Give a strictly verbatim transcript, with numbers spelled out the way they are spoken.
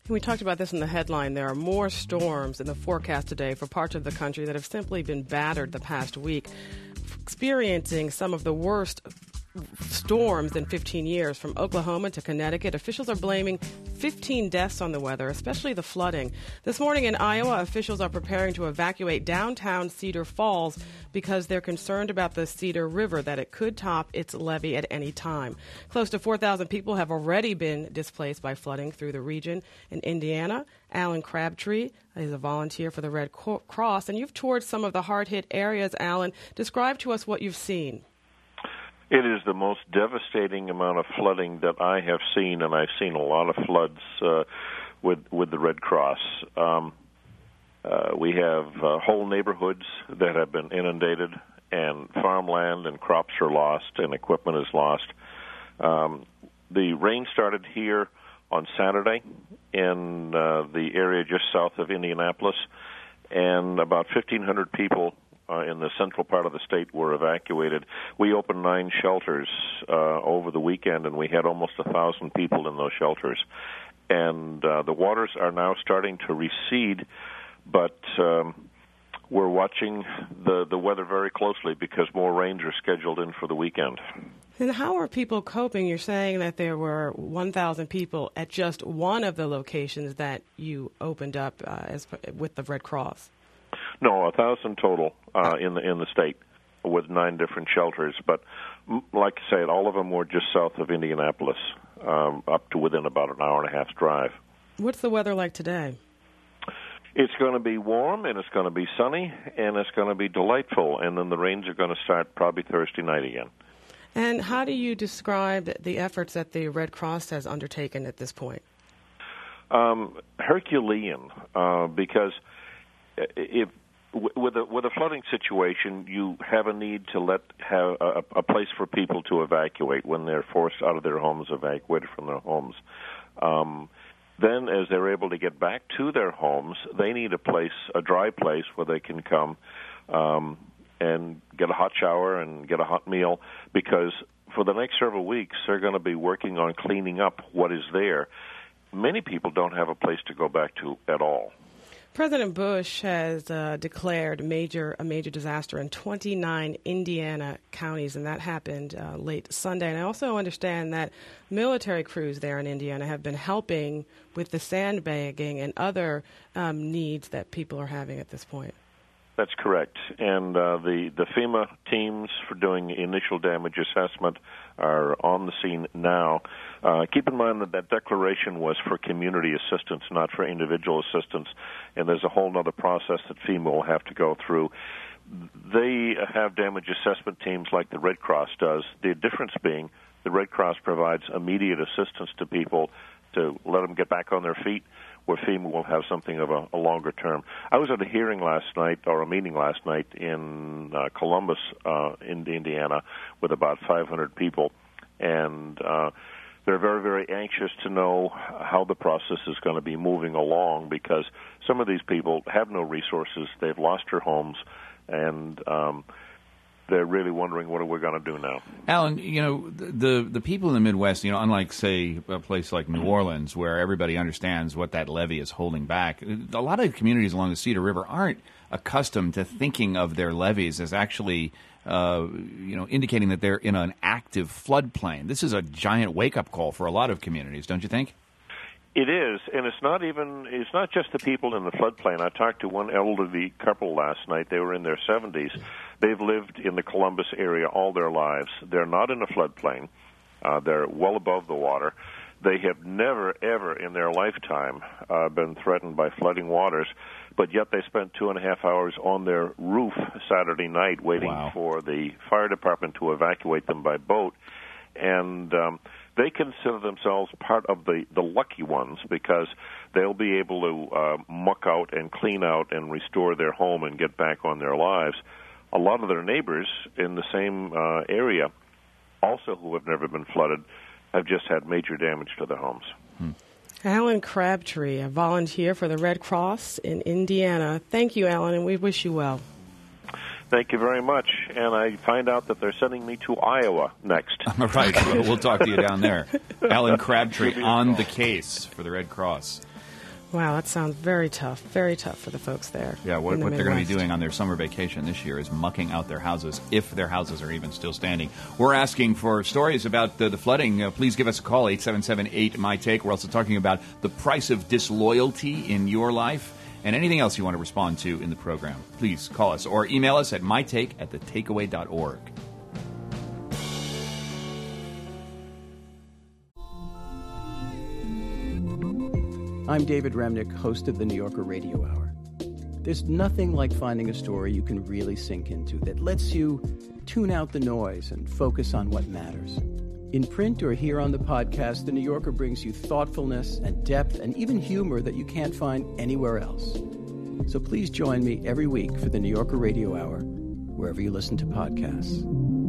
We talked about this in the headline. There are more storms in the forecast today for parts of the country that have simply been battered the past week, experiencing some of the worst storms in fifteen years. From Oklahoma to Connecticut, officials are blaming fifteen deaths on the weather, especially the flooding. This morning in Iowa, officials are preparing to evacuate downtown Cedar Falls because they're concerned about the Cedar River, that it could top its levee at any time. Close to four thousand people have already been displaced by flooding through the region. In Indiana, Alan Crabtree is a volunteer for the Red Cross, and you've toured some of the hard-hit areas. Alan, describe to us what you've seen. It is the most devastating amount of flooding that I have seen, and I've seen a lot of floods uh, with with the Red Cross. Um, uh, we have uh, whole neighborhoods that have been inundated, and farmland and crops are lost, and equipment is lost. Um, the rain started here on Saturday in uh, the area just south of Indianapolis, and about fifteen hundred people Uh, in the central part of the state were evacuated. We opened nine shelters uh, over the weekend, and we had almost a thousand people in those shelters. And uh, the waters are now starting to recede, but um, we're watching the, the weather very closely because more rains are scheduled in for the weekend. And how are people coping? You're saying that there were one thousand people at just one of the locations that you opened up uh, as with the Red Cross. No, a thousand total uh, in the in the state with nine different shelters. But like I said, all of them were just south of Indianapolis, um, up to within about an hour and a half's drive. What's the weather like today? It's going to be warm, and it's going to be sunny, and it's going to be delightful. And then the rains are going to start probably Thursday night again. And how do you describe the efforts that the Red Cross has undertaken at this point? Um, Herculean, uh, because if With a with a flooding situation, you have a need to let have a, a place for people to evacuate when they're forced out of their homes, evacuated from their homes. Um, then, as they're able to get back to their homes, they need a place, a dry place where they can come um, and get a hot shower and get a hot meal. Because for the next several weeks, they're going to be working on cleaning up what is there. Many people don't have a place to go back to at all. President Bush has uh, declared major a major disaster in twenty-nine Indiana counties, and that happened uh, late Sunday. And I also understand that military crews there in Indiana have been helping with the sandbagging and other um, needs that people are having at this point. That's correct. And uh, the, the FEMA teams for doing initial damage assessment are on the scene now. Uh, keep in mind that that declaration was for community assistance, not for individual assistance, and there's a whole other process that FEMA will have to go through. They have damage assessment teams like the Red Cross does, the difference being the Red Cross provides immediate assistance to people to let them get back on their feet, where FEMA will have something of a, a longer term. I was at a hearing last night, or a meeting last night in uh, Columbus, uh, in Indiana, with about five hundred people, and uh, they're very, very anxious to know how the process is going to be moving along, because some of these people have no resources, they've lost their homes, and um, they're really wondering what are we going to do now. Alan, you know, the the people in the Midwest, you know, unlike, say, a place like New Orleans, where everybody understands what that levee is holding back, a lot of communities along the Cedar River aren't accustomed to thinking of their levees as actually, uh, you know, indicating that they're in an active floodplain. This is a giant wake-up call for a lot of communities, don't you think? It is, and it's not even, it's not just the people in the floodplain. I talked to one elderly couple last night. They were in their seventies. They've lived in the Columbus area all their lives. They're not in a floodplain. Uh, they're well above the water. They have never, ever in their lifetime uh, been threatened by flooding waters, but yet they spent two and a half hours on their roof Saturday night waiting Wow. for the fire department to evacuate them by boat. And um, they consider themselves part of the, the lucky ones, because they'll be able to uh, muck out and clean out and restore their home and get back on their lives. A lot of their neighbors in the same uh, area, also who have never been flooded, have just had major damage to their homes. Hmm. Alan Crabtree, a volunteer for the Red Cross in Indiana. Thank you, Alan, and we wish you well. Thank you very much. And I find out that they're sending me to Iowa next. All right, we'll talk to you down there. Alan Crabtree on the case for the Red Cross. Wow, that sounds very tough, very tough for the folks there. Yeah, what, the what they're going to be Midwest. doing on their summer vacation this year is mucking out their houses, if their houses are even still standing. We're asking for stories about the, the flooding. Uh, please give us a call, eight seven seven eight, M Y Take. We're also talking about the price of disloyalty in your life and anything else you want to respond to in the program. Please call us or email us at mytake at the takeaway dot org. I'm David Remnick, host of the New Yorker Radio Hour. There's nothing like finding a story you can really sink into that lets you tune out the noise and focus on what matters. In print or here on the podcast, the New Yorker brings you thoughtfulness and depth and even humor that you can't find anywhere else. So please join me every week for the New Yorker Radio Hour, wherever you listen to podcasts.